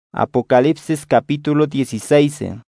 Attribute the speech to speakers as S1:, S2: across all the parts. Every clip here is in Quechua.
S1: Apocalipsis capítulo 16.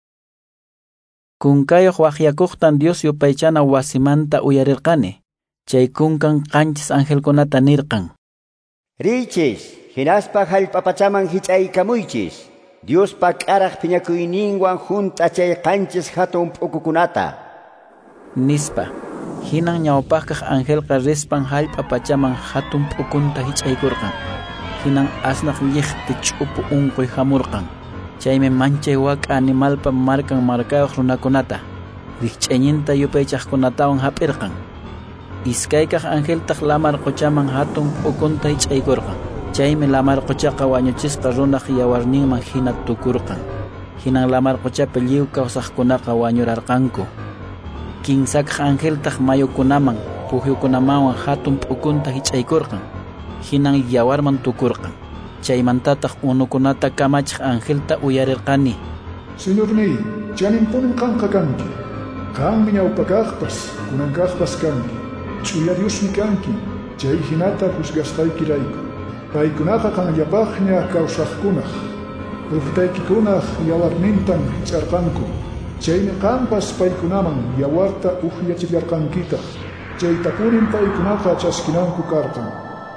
S2: Kunkayuq waqyakuqtan Dios yupaychana wasimanta uyarirqani. Chay kunkan qanchis angelkunata nirqan:
S3: Riychis, hinaspa hallp'apachaman hich'aykamuychis. Diospa k'araq phiñakuyninwan hunt'achay qanchis hatun p'ukukunata.
S2: Nispa, hinan ñawpaqkaq angelqa rispan hallp'apachaman hatun p'ukunta hich'aykurqan. Hinan asnaq lliqti ch'upu unquy hamurqan. Chaymi manchay waka animalpa markayuq runakunata riqch'ayninta yupaychaqkunatawan hap'irqan. Iskaykaq angeltaq lamar quchaman hatun p'ukunta hich'aykurqan. Chaymi lamar quchaqa wañuchisqa runaq yawarninman hina tukurqan. Hinan lamar quchapi lliw kawsaqkunaqa wañurarqanku. Kinsakaq angeltaq mayukunaman puhyukunaman hatun p'ukunta hich'aykurqan. Hinan yawarman tukurqan. Chaymantataq unukunata kamachiq angelta uyarirqani:
S4: Señorniy, chaninpunin qanqa kanki. Qanmi ñawpakaqpas, kunankaqpas kanki. Ch'uya Diosmi kanki. Chay hinata husgasqaykirayku. Paykunaqa qanllapaqña kawsaqkunaq. Urtaykikunaq yawarnintan hich'arqanku. Chaymi qanpas paykunaman yawarta uhyachillarqankitaq. Chaytapunin paykunaqa chaskinanku karqan.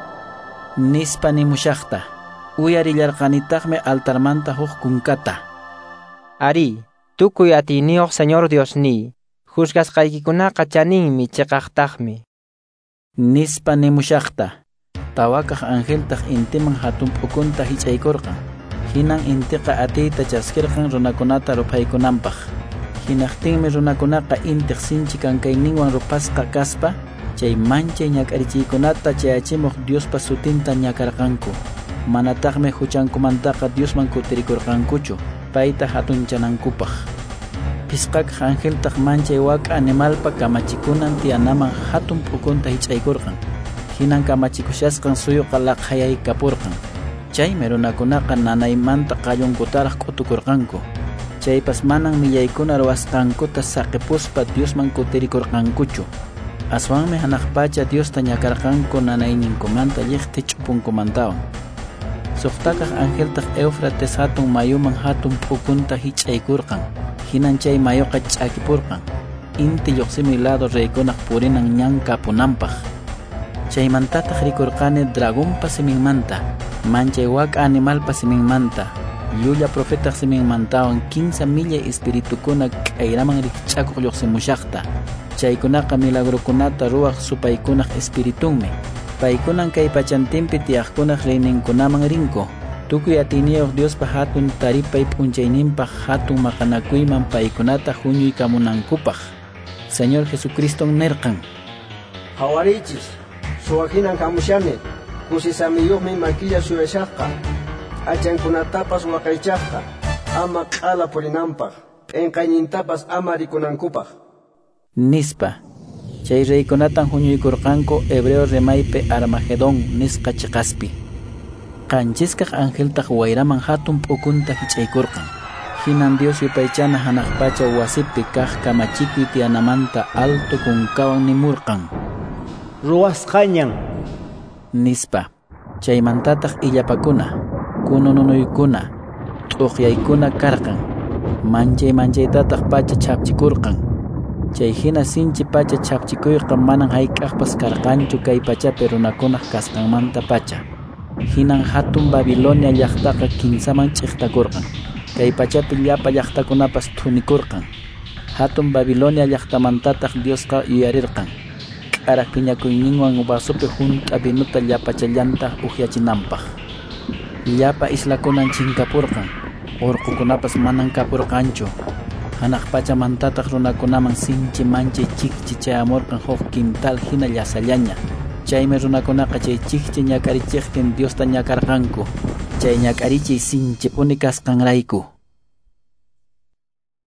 S2: Nispa nimushaqta uyarillarqanitaqmi altarmanta huk kunkata:
S5: Ari, tukuy atiniyuq Señor Diosniy, husgasqaykikunaqa chaninmi chiqaqtaqmi.
S2: Nispa nimushaqta tawakaq angeltaq intiman hatun p'ukunta hich'aykurqan. Hinan intiqa atiyta chaskirqan runakunata rupaykunanpaq. Hinaqtinmi runakunaqa intiq sinchi kankayninwan rupasqa kaspa, chay manchay ñak'arichiykunata chayachimuq Diospa sutinta ñakarqanku. Manataqmi huchankumantaqa Diosman kutirikurqankuchu, payta hatunchanankupaq. Pisqakaq angeltaq manchay waka animalpa kamachikunan tiyanaman hatun p'ukunta hich'aykurqan. Hinan kamachikushasqan suyuqa laqhayaykapurqan. Chaymi runakunaqa nanaymanta qallunkutaraq q'utukurqanku. Chaypas manan millaykuna ruwasqankuta saqipuspa Diosman kutirikurqankuchu. Aswanmi hanaqpacha Diosta ñakarqanku nanayninkumanta lliqti ch'upunkumantawan. Suqtaqaq angeltaq Eufrates hatun mayuman hatun p'ukunta hich'aykurqan. Hinan chay mayuqa ch'akipurqan. Inti lluqsimi lado raykunaq purinan ñankapunanpaq. Chaymantataq rikurqani dragonpa siminmanta, manchay waka animalpa siminmanta, llulla profetaq siminmantawan 15 milla espiritukuna k'ayraman rikch'akuq lluqsimushaqta. Chaykunaqa milagrukunata ruwaq supaykunaq espiritunmi. Paykunan kay pachantinpi tiyaqkunaq reyninkunaman rinku. Tukuy atiniyuq Diospa hatun taripay p'unchayninpaq hatun maqanakuyman paykunata huñuykamunankupaq. Señor Jesucriston nirqan:
S6: Hawarichis, suwahinan kamushani, kusisamiyuqmi makilla suyashaqqa, achankunatapas waqaychaqqa, ama q'ala purinanpaq, p'inqaynintapas ama rikunankupaq.
S2: Nispa, chay reykunatan huñuykurqanku hebreo rimaypi Armagedón nisqa chiqaspi. Qanchiskaq angeltaq wayraman hatun p'ukunta hich'aykurqan. Hinan Dios yupaychana hanaqpacha wasipi kaq kamachikuy tiyanamanta alto kunkawan nimurqan:
S3: Ruwasqañan.
S2: Nispa, chaymantataq illapakuna, kunununuykuna, t'uqyaykuna karqan. Manchay-manchaytataq pacha chapchikurqan. Chay hina sinchi pacha chapchikuyqa manan hayk'aqpas karqanchu kay pachapi runakunaq kasqanmanta pacha. Hinan hatun Babilonia llaqtaqa kinsaman ch'iqtakurqan. Kay pachapi llapa llaqtakunapas thunikurqan. Hatun Babilonia llaqtamantataq Diosqa yuyarirqan, k'araq phiñakuyninwan wasupi hunt'a binuta llapachallanta uhyachinanpaq. Llapa islakunan chinkapurqan, urqukunapas manan kapurqanchu. Hanaqpachamantataq runakunaman sinchi manchay chikchi chayamurqan huk quintal hina llasallaña. Chaymi runakunaqa chay chikchi ñak'arichiqtin Diosta ñakarqanku. Chay ñak'arichay sinchipuni kasqanrayku.